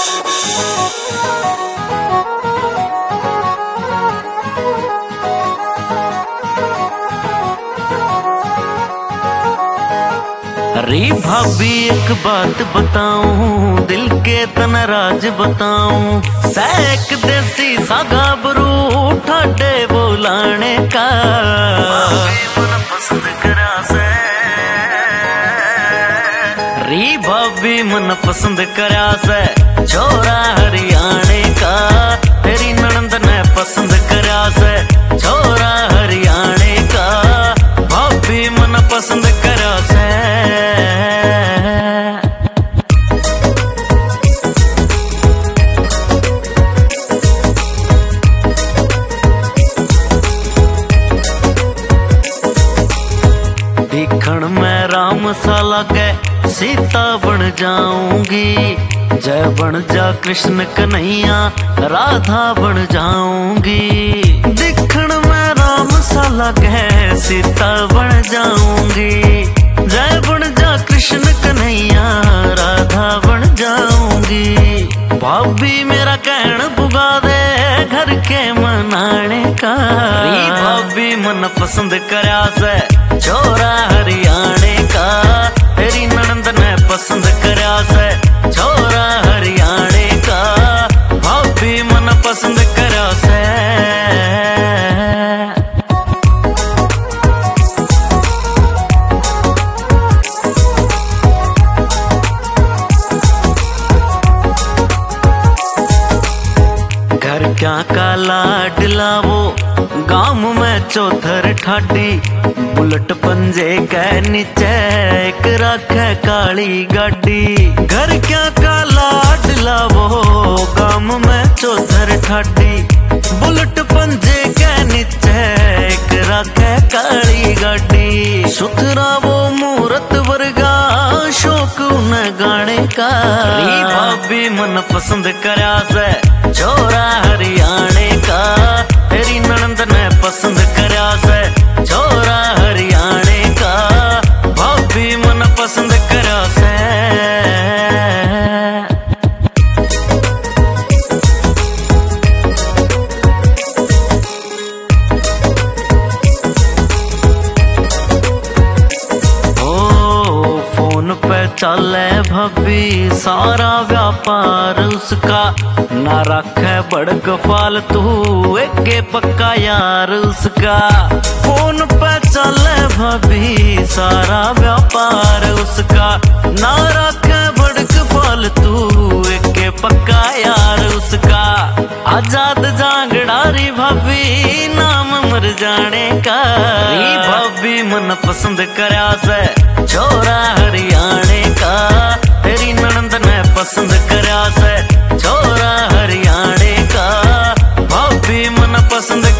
अरे भाभी एक बात बताऊं, दिल के तन राज बताऊं, सैक देसी सागा बरू ठाडे बोलाने का मन पसंद करा से। री भाभी मन पसंद करा से, छोरा हरियाणे का, तेरी ननंद ने पसंद करा से, छोरा हरियाणे का, भाभी मन पसंद करा से। देखण में राम सा लागे, सीता बन जाऊंगी, जय बन जा कृष्ण कन्हैया, राधा बन जाऊंगी। देखण में राम सा लागे, सीता बन जाऊंगी, जय बन जा कृष्ण कन्हैया, राधा बन जाऊंगी। भाभी मेरा कहन पुगा दे, घर के मनाने का, भाभी मन पसंद करा से, छोरा हरियाणे का, तेरी ननंद ने पसंद करा से, छोरा हरियाणे का, भाभी मन पसंद करा से। घर क्या का लाडला वो, गांव में चौधर ठाडी, बुलेट पंजे के नीचे एक रखे काली गाड़ी। घर क्या का लाडला वो, गांव में चौधर ठाडी, बुलेट पंजे के नीचे एक रखे काली गाड़ी। सुथरा वो मूरत वर्गा, शौक उन गाने का, भाभी मन पसंद करा से, छोरा हरियाणे का, तेरी ननंद ने पसंद करा से, छोरा हरियाणे का, भाभी मन पसंद करा से। चले भाभी सारा व्यापार उसका, ना रखे बड़क फालतू, एके पक्का यार उसका। फोन पे चले भाभी सारा व्यापार उसका, ना रखे बड़क फालतू, एके पक्का यार उसका। आजाद जांगड़ारी भाभी नाम मर जाने का, भाभी मन पसंद करा से, छोरा हरियाणे का, तेरी ननंद ने पसंद करा से, छोरा हरियाणे का, भाभी मन पसंद